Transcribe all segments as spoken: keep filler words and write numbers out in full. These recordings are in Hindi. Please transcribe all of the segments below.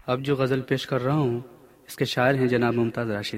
अब जो गज़ल पेश कर रहा हूँ इसके शायर हैं जनाब मुमताज़ राशिद।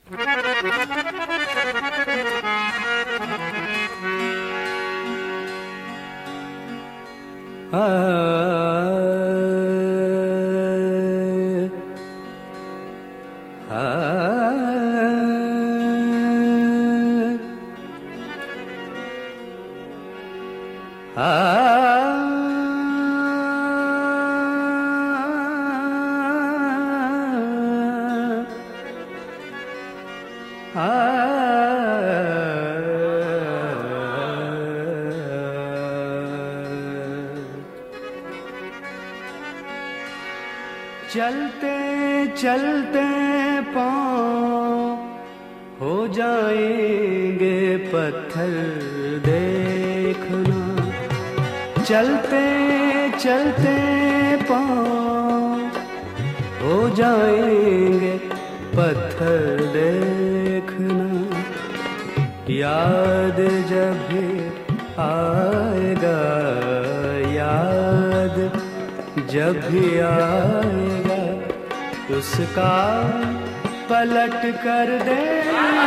चलते चलते पाँव हो जाएंगे पत्थर देखना, चलते चलते पाँव हो जाएंगे पत्थर देखना, याद जब भी आएगा, याद जब भी आएगा उसका पलट कर देखना,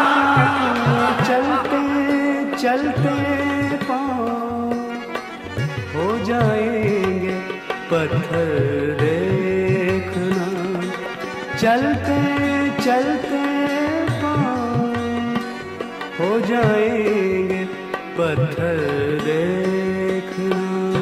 चलते चलते पाँव हो जाएंगे पत्थर देखना, चलते चलते पाँव हो जाएंगे पत्थर देखना।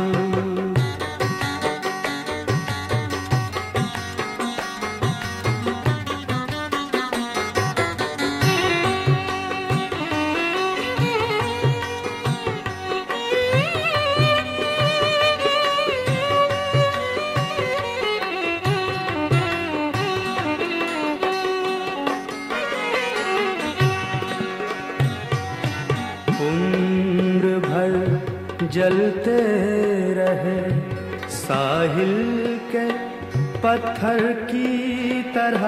उम्र भर जलते रहे साहिल के पत्थर की तरह,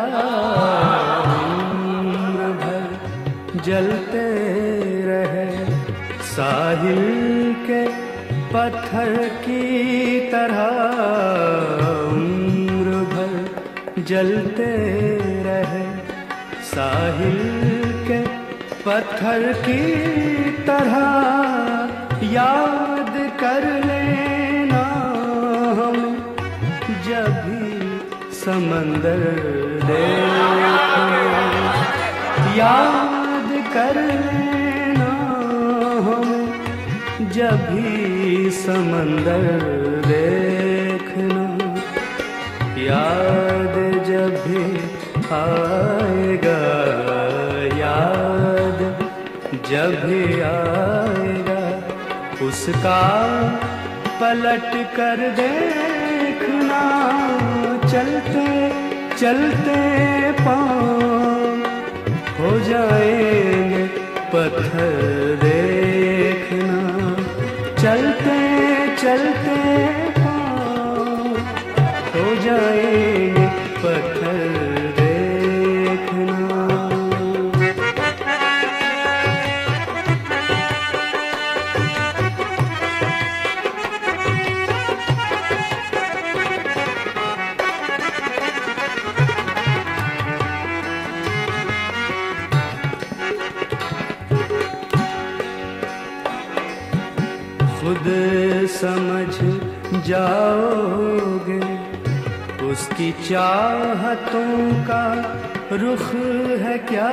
उम्र भर जलते रहे साहिल के पत्थर की तरह, उम्र भर जलते रहे साहिल के पत्थर की तरह, याद कर लेना हम जब भी समंदर देखें, याद कर लेना हम जब भी समंदर देखना, याद जब भी आएगा, याद जब भी आएगा उसका पलट कर देखना, चलते चलते पाँव हो जाएंगे पत्थर देखना, चलते चलते पाँव हो जाएंगे पत्थर देखना। खुद समझ जाओगे उसकी चाहतों का रुख है क्या,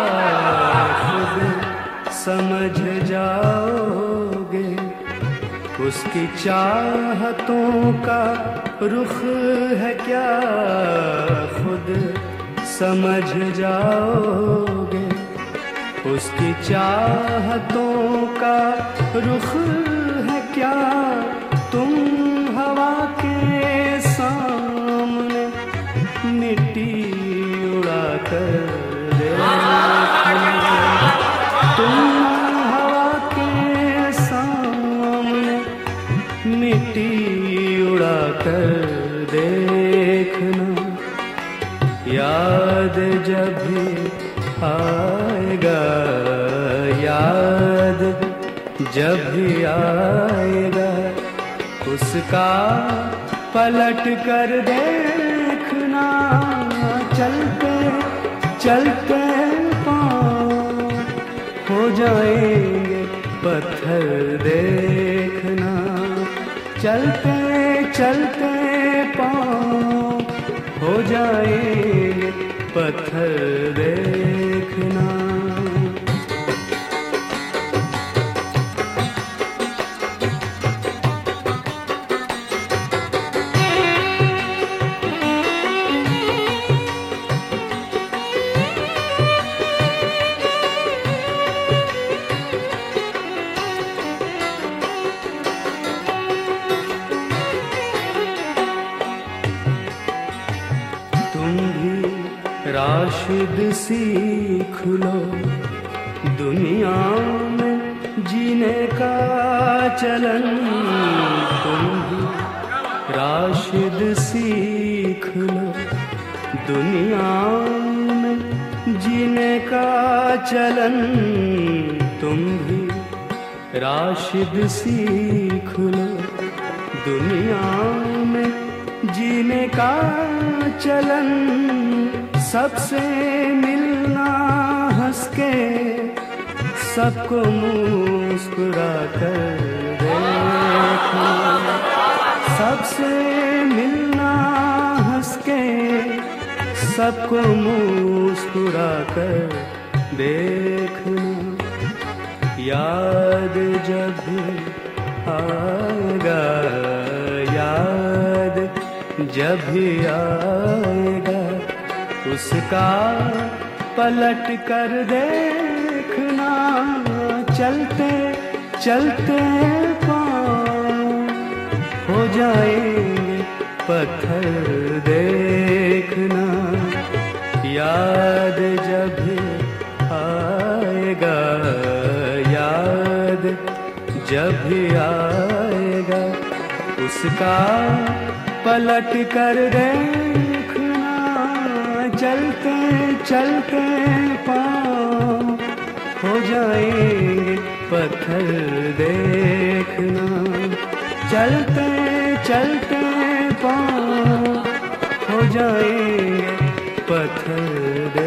खुद समझ जाओगे उसकी चाहतों का रुख है क्या, खुद समझ जाओगे उसकी चाहतों का रुख है क्या, तुम हवा के सामने मिट्टी उड़ा कर देखना, तुम हवा के सामने मिट्टी उड़ा कर देखना, याद जब भी आएगा, याद जब भी आएगा उसका पलट कर देख मिलना, चलते चलते पाँव हो जाएंगे पत्थर देखना, चलते चलते पाँव हो जाएंगे पत्थर देखना। राशिद सीख लो दुनिया में जीने का चलन, तुम भी राशिद सीख लो दुनिया में जीने का चलन, तुम भी राशिद सीख लो दुनिया में जीने का चलन। सबसे मिलना हंस के, सबको मुस्कुरा कर देखना, सबसे मिलना हंस के, सबको मुस्कुरा कर देखना। याद जब आएगा, याद जब आएगा, उसका पलट कर देखना, चलते चलते पाँव हो जाएंगे पत्थर देखना। याद जब आएगा, याद जब आएगा, उसका पलट कर देखना, चलते चलते पाँव हो जाएंगे पत्थर देखना, चलते चलते पाँव हो जाएंगे पत्थर देखना।